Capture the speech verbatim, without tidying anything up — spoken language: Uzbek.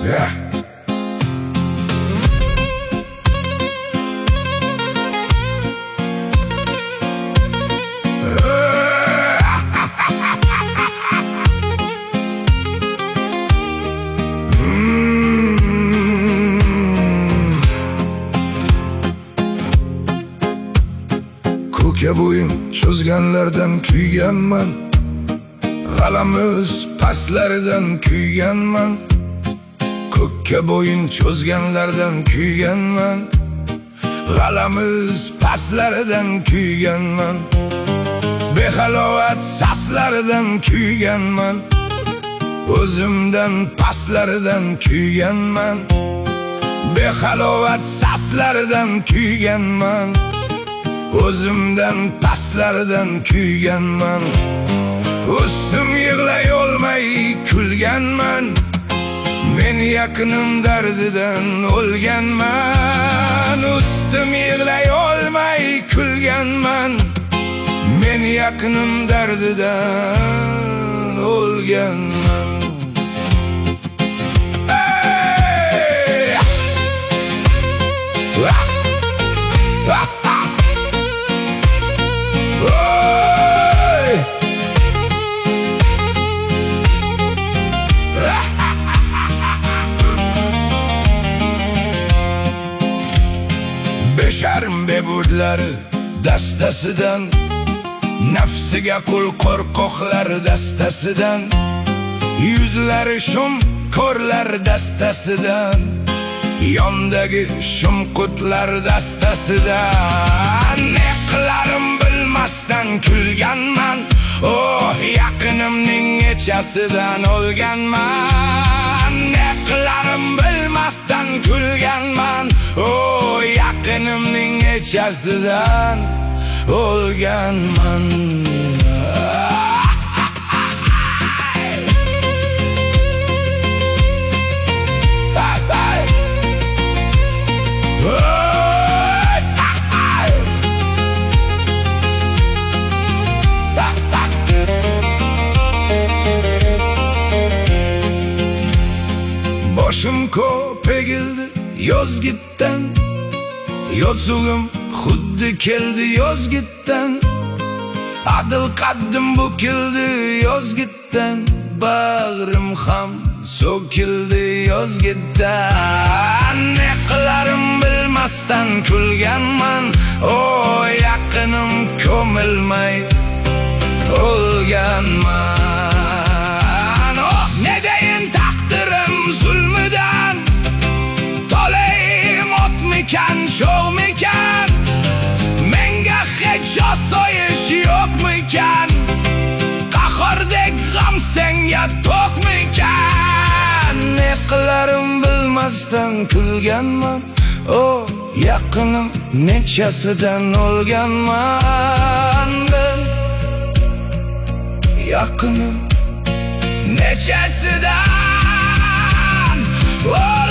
Yeah. Ko'kka bo'yin cho'zganlardan kuyganman, g'alamis pastlaridan kuyganman. Ko'kka bo'yin cho'zganlardan kuyganman, g'alamis pastlaridan kuyganman. Behalovat saslaridan kuyganman, o'zimdan pastlaridan kuyganman. Behalovat saslaridan kuyganman, o'zimdan pastlaridan kuyganman. Ustim yig'lay olmay kulganman, men yaqinim dardidan o'lganman. Ustim yig'lay olmay kulganman, men yaqinim dardidan o'lganman. Hey! Ah! Ah! Beşarim beburdlari dastasidan, nafsiga qul qo'rqoqlar dastasidan, yuzlari shum ko'rlar dastasidan, yondagi shumqutlar dastasidan. Ne qilarim bilmasdan kulganman, oh yaqinimning echasidan o'lganman. Ne qilarim bilmasdan kulganman, oh yaqinimning echasidan o'lganman. Boshim ko'p egildi yozgitdan, yozug'im xuddi keldi yozgitdan. Adil qaddim bukildi yozgitdan, bag'rim ham so'kildi yozgitdan. Ne qilarim bilmasdan kulganman, oh yaqinim ko'milmay o'lganman. Oh ne deyin taqdirim zulmidan, tolayim o'tmikan cho'g'mikan, menga hech osoyish yo'qmikan, qahordek g'am senga to'qmikan. Ne qilarim bilmasdan kulganman, oh yaqinim nechasidan o'lganman. Ben yaqinim nechasidan oh